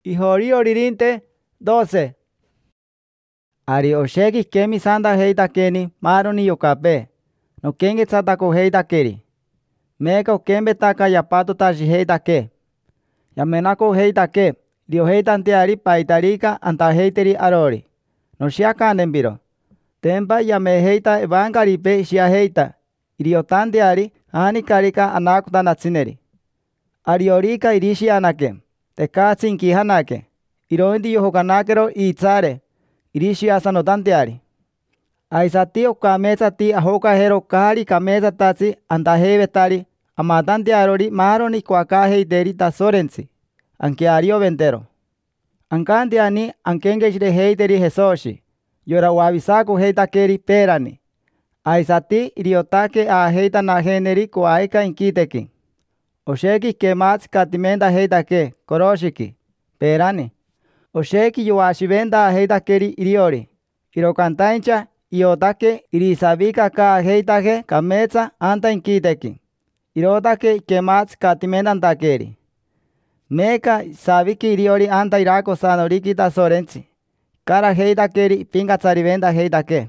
Ihori oririnte 12. Ari osheki kemi sanda heitakeni maroni yokape. No kenge tsatako heitakeri. Meka okembetaka yapato tashi heitake. Yamenako heitake. Dio heitanteari paitarika anta heiteri arori. No shiakanembiro. Tempa yame heita evankaripe shia heita. Iriotanteari hanikarika anakuta natsineri. Ariorika irishi anake. Tekatsinki hanake. Iroindi yohokanakero itsare. Irishi asanotanteari. Aisati okametsati ahokahero kari kametsatatsi antahevetari amatantearori maroni kwakaheiteri tasorensi. Ankeario ventero. Ankanteani ankengeshire heiteri Jesoshi. Yora wavisako heitakeri perani. Aisati iriotake aheitanaheneri koaika inkiteki. Osheki kematsi katimenda heitake koroshiki. Perani. Osheki yoashivenda heitakeri iriori. Irokantaincha iotake irisavika ka heitake kametsa anta inkiteki. Irotake kematsi katimendantakeri. Meka saviki iriori anta irako sanoriki tasorensi. Kara heitakeri pingatsarivenda heitake.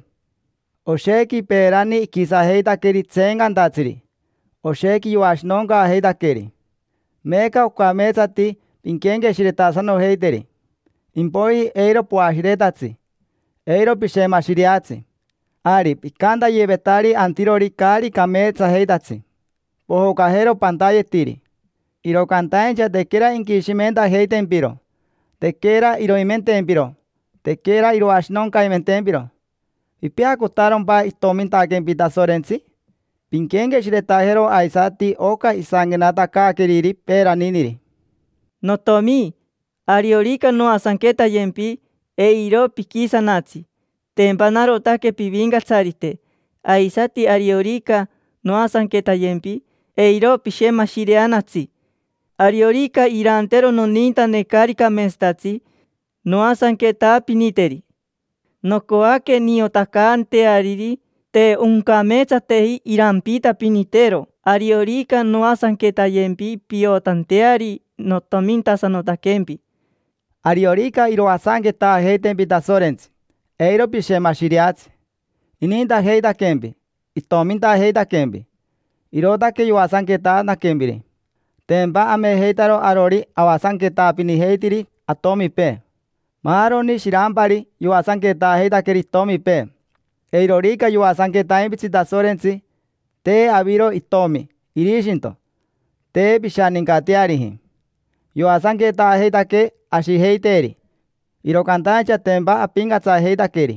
Osheki perani kisa heitakeri tsengantatsiri. Osheki yoashnonka heitakeri. Meka okametsati pinkengeshiritasano heiteri. Impoi eiro puashiretatsi. Eiro pishemashiriatsi. Ari pikanda yevetari antirori kari kametsa heitatsi. Pohokajero pantayetiri. Irokantaincha tekera inkishimenta heitempiro. Tekera iroimentempiro. Tekera iroashnonkaimantempiro. Ipiakotaronpa itomintakempi tasorensi. Pinkengeshiritajero aisati oka isangenatacakeriri peraniniri. Notomi, ariorika no asanketayempi eiro pikisanatsi. Tempanarotake pivingatsarite. Aisati ariorika no asanketayempi eiro pishemashireanatsi. Ariorika irantero no nintane karika mestatsi no asanketa piniteri. No koake niotakante ariri te unkametsatehi irampita pinitero. Ariorika no asanketayempi piotanteari no tomintasanotakempi. Ariorika iroasanketa heitempi tasorensi. Eiro pishemashiriatsi. Ininta heitakempi. Itominta heitakempi. Irotake yoasanketa nakembiri. Tempa ame heitaro arori awasanketa piniheitiri atomipe. Maroni shirampari yoasanketa heitakeri tomipe. Eirorika yoasanketaimpitsi tasorensi. Te aviro itomi. Irishinto. Te pishaninkatearihi. Yoasanketa heitake ashiheiteri. Irokantaincha tempa apingatsa heitakeri.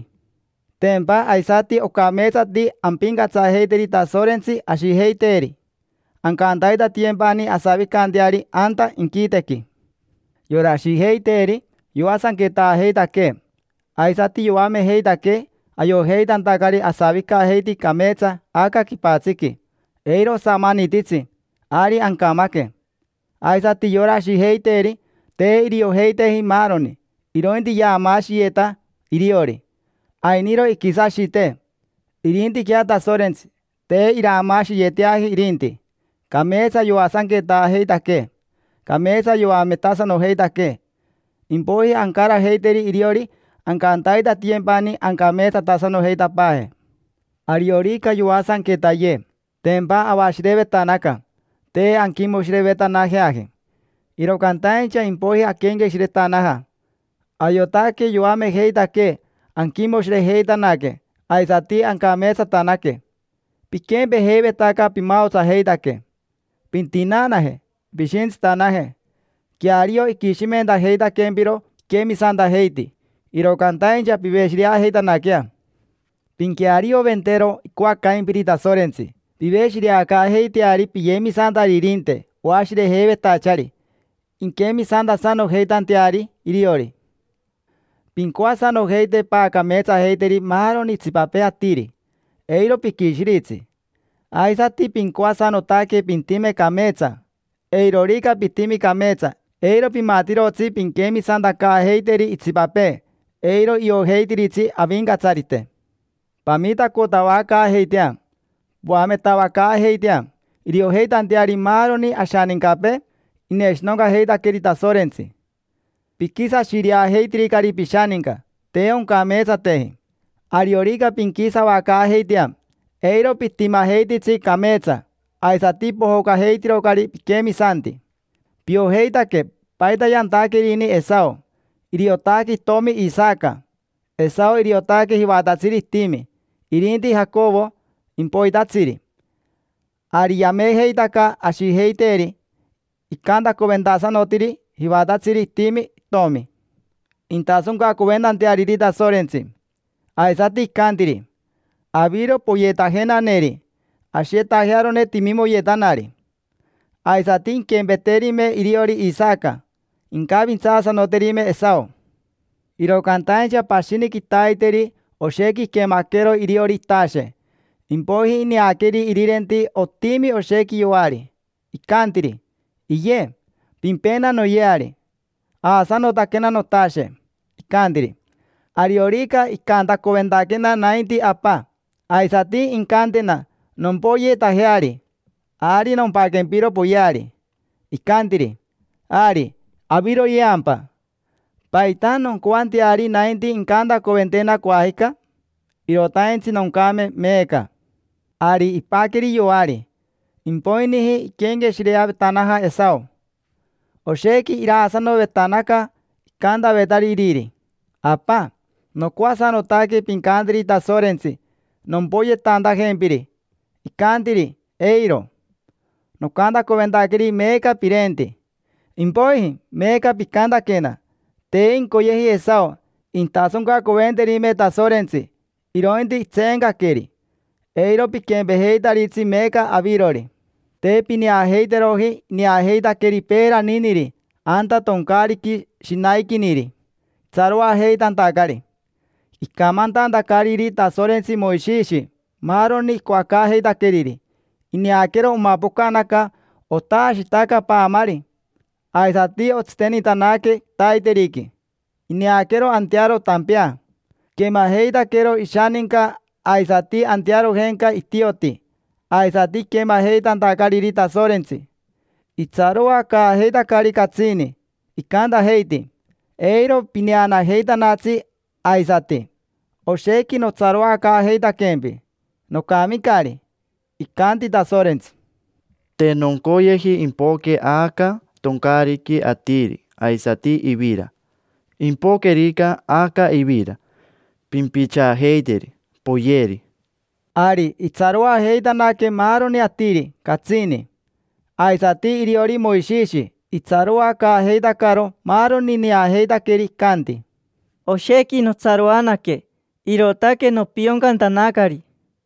Tempa aisati okametsati ampingatsa heiteri tasorensi ashiheiteri. Ankantaita tiempani asavikanteari anta inkiteki. Yora ashiheiteri yoasanketa heitake. Aisati yoame heitake ayoheitantakari asavika heiti kametsa aka kipatsiki. Eiro samanititsi. Ari ankamake. Aisati yora ashiheiteri te irioheitehi maroni. Irointi yamashieta iriori. Ainiro ikisashite. Irinti kia tasorensi. Te iramashieteahi irinti. Kametsa yoasanketa heitake. Kametsa yoametasano heitake. Impohi ankara heiteri iriori ankantaita tiempani ankametsa tasano heitapahe. Ariorika yoasanketaye. Tempa awashirevetanaka. Te ankimoshirevetanajeaje. Irokantaincha impohi akengeshiretanaja. Ayotake yoame heitake. Ankimoshireheitanake. Aisati ankametsatanake. Pikempe hevetaka pimautsa heitake. Pintinanaje. Pishintzitanaje. Kiario ikishimenta heitakempiro kemisanta heiti. Irokantaincha piveshiriajeitanakia. Pinkiario ventero kuakaimpiri tasorensi. Piveshiriaka heitiari piyemisanta ririnte. Oashirehevetachari. Inkemisanta sano heitanteari iriori. Pinkuasano heite pa kametsa heiteri maroni tsipape atiri. Eiro pikishiritsi. Aisati pinkuasano take pintime kametsa. Eirorika pitimi kametsa. Eiro pimatirotsi pinkemisanta ka heiteri itsipape. Eiro ioheitiritsi avingatsarite. Pamita kotawaka heitea. Buametawaka heitea. Irioheitanteari maroni ashaninkape. Ineshnonka heitakeri tasorensi. Pikisa shiria heitri kari pishaninka. Te onka mesa tehi. Ariorika pinkisa waka heitia. Eiro pitima heititsi kameza. Aisa tipo hoka heitiro kari pikemi santi. Pio heitake paita yantakirini Esau. Iriotaki tomi Isaka. Esau iriotaki hiwatatsiri timi. Irinti Jacobo impoitatsiri. Ariyame heitaka ashi heiteri. Ikanda koventasa notiri hiwatatsiri timi tomi. Intasunka koventante aririta sorensi. Aisati ikantiri. Aviro poyetajena neri. Ashetajearone timimo yetanari. Aisatin kembeterime iriori Isaka. Inkavintsasa noterime Esau. Irokantaincha pashini kitaiteri osheki kemakero iriori tashe. Impohi iniakeri irirenti otimi osheki yoari. Ikantiri. Iye. Pimpena no yeari. Asa notakena notashe. Ikantiri. Ariorika ikanta koventakena nainti apa. Aisati inkantena. Nompoye tajeari. Ari nompakempiro poyari. Ikantiri. Ari. Aviro yeampa. Paita nonkuanti ari nainti inkanta koventena kuahika. Irotainsi nonkame meka. Ari ipakeri yoari. Impoinihi kenge shirea betanaja Esau. Osheki irasano betanaka ikanda betari iriri. Apa. Nokuasa notake pinkantiri tasorensi. Nompoye tanda gempiri. Ikantiri. Eiro. Nokanda koventakeri meka pirenti. Impoihi meka pikanda kena. Te inkoyehi Esau. Intasunka koventerime tasorensi. Irointi tsenga keri. Eiro pikembeheitaritsi meka avirori. Te piniaheiterohi niaheitakeri pera niniri. Anta tonkariki shinaikiniri. Tsarua heitantakari. Ikamantantakariri tasorensi Moishishi. Maroni kuakaheitakeri. Iniakero umapokanaka otashitaka paamari. Aisati otstenitanake taiteriki. Iniakero antiaro tampia. Kemaheitakero ishaninka aisati antiaro genka itioti. Aisati kemaheitantakariri tasorensi. Itzaroa kaheitakari katsini. Ikanda heiti. Eiro piniana heitanatsi aisati. Osheki no tzaroa kaheitakempi. No kamikari. Ikanti tasorensi. Te nonkoyehi impoke aka tonkariki atiri. Aisati ibira. Impokerika aka ibira. Pimpicha heiteri. Poyeri. Ari itzaroa heitanake maroni atiri. Katsini. Aisati iriori Moishishi. Itzaroa kaheitakaro maroni niaheitakeri kanti. Osheki no tsaroanake. Irotake no pionkantanakari.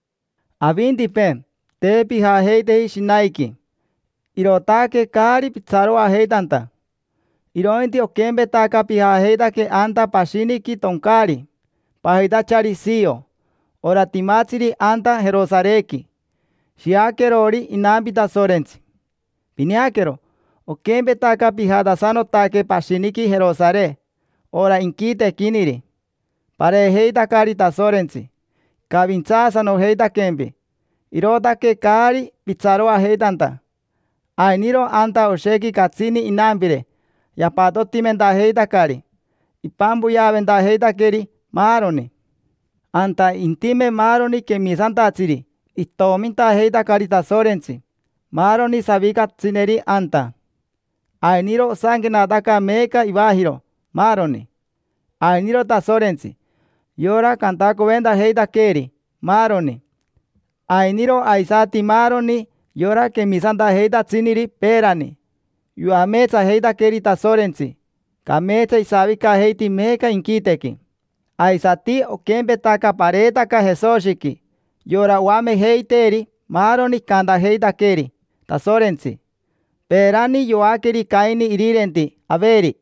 Avintipe. Te pijaheitehi shinaiki. Irotake kari pitzaroa heitanta. Irointi okembetaka pijaheitake anta pashiniki tonkari. Pahitachari sio. Oratimatsiri anta Jerosareki. Shiakerori inampita sorensi. Piniakero. Okembetaka pijadasanotake pashiniki Jerosare. Ora inkite kiniri. Pareheitakari tasorensi. Kavintsasa no heitakempi. Irotake kari pitzaroa heitanta. Ainiro anta osheki katsini inampire. Yapatotimenta heitakari. Ipambuya venta heitakeri maroni. Anta intime maroni kemisantatsiri. Itominta heitakari tasorensi. Maroni savikatsineri anta. Ainiro sangenataka meka ibahiro. Maroni. Ainiro tasorensi. Yora kantako venta heitakeri. Maroni. Ainiro aisati maroni. Yora kemisanta heitatsiniri perani. Yuametsa heitakeri tasorensi. Kametsa isavika heiti meka inkiteki. Aisati okembetaka paretaka Jesoshiki. Yora wame heiteri. Maroni kanda heitakeri. Tasorensi. Perani yoakeri kaini irirenti. Averi.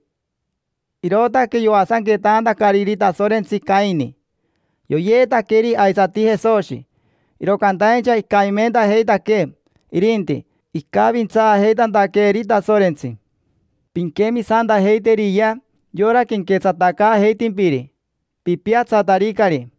Irotake yoasanke tanda kariri tasorensi kaini. Yoyetakeri aisati Jesoshi. Irokantaincha ikaimenta heitake. Irinti. Ikavintsa heitantakeri tasorensi. Pinkemi santa heiteriya. Yora kinketsataka heitimpiri. Pipiatsatarikari.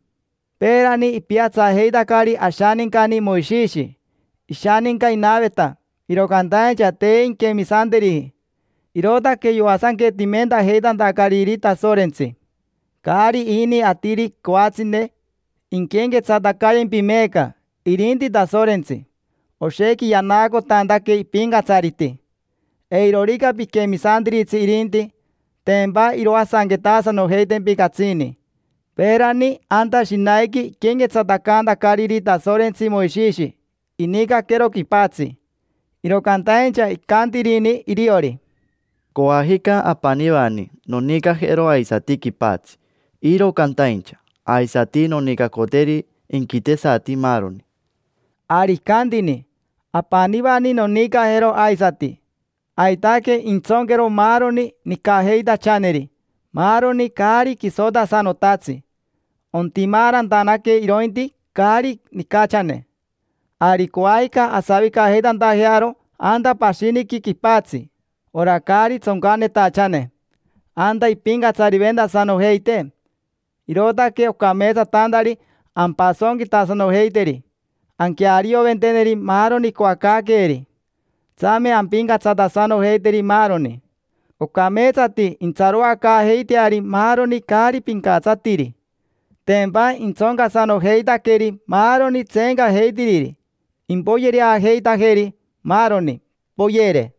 Perani ipiatsa heitakari ashaninkani Moishishi. Ishaninka inaveta. Irokantaincha te inkemi santeri. Irotake yoasanke timenta heitanta karirita sorentsi. Kari ini atiri koatsine. Inkenke tsatakaren pimeka. Irinti ta sorentsi. Osheki yanako tandake ipingatsariti. Eirorika pikemisantiritsi irinti. Tempa iroasanketasa no heiten pikatsini. Perani anta shinaiki kenke tsatakanta karirita sorentsi moishishi. Inika kero kipatsi. Irokantaencha ikantirini iriori. Coajica apanivani, nonica jero aisati kipatsi. Iro cantaincha, aisati nonica coteri inquitesati maroni. Arikandini, apanivani nonika jero aisati. Aitake intsongero maroni nikaheita chaneri. Maroni kari kisota sanotatsi. Ontimaran tanake irointi kari nikachane. Arikuaika asavika heitan tajearo anda pashiniki kipatsi. Ora kari tsonkane tachane. Anda ipinga tsarivenda sano heite. Irotake okamesa tandari ampasonki tasano heiteri. Ankiario venteneri maroni koakakeri. Tsame ampinga tsatasano heiteri maroni. Okamesati intsaroa ka heiteari maroni kari pinkatsatiri. Tempa intsonka sano heitakeri maroni tsenka heitiriri. Impoyeri a heitakeri maroni poyere.